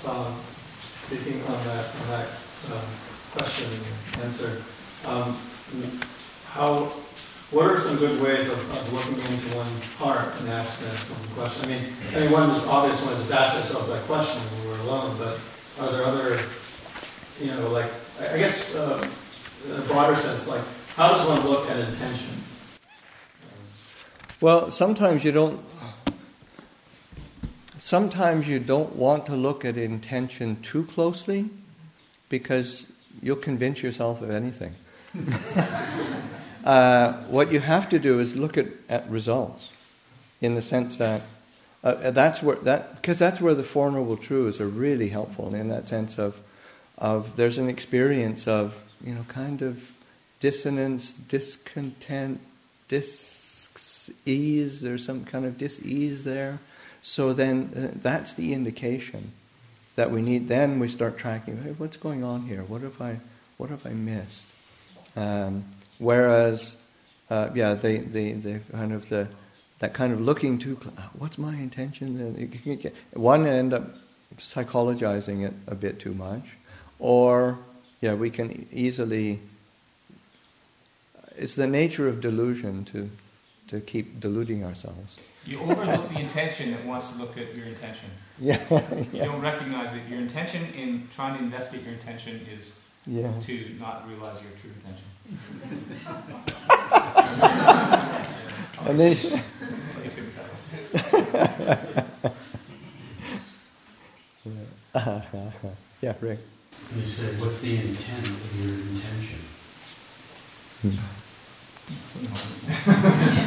speaking on that question and answer, what are some good ways of looking into one's heart and asking some question? I mean, one just obvious one is just ask ourselves that question when we're alone. But are there other, like I guess in a broader sense, like how does one look at intention? Well, sometimes you don't want to look at intention too closely because you'll convince yourself of anything. What you have to do is look at results, in the sense that that's where the Four Noble Truths are really helpful, in that sense of there's an experience of kind of dissonance, discontent, dis-ease. There's some kind of dis-ease there. So then that's the indication that we need. Then we start tracking. Hey, what's going on here? What have I missed? Whereas, the kind of that kind of looking too. What's my intention? One end up psychologizing it a bit too much, or we can easily. It's the nature of delusion to keep deluding ourselves. You overlook the intention that wants to look at your intention. Yeah. You don't recognize that your intention in trying to investigate your intention is to not realize your true intention. And then, Rick. And you say, what's the intent of your intention?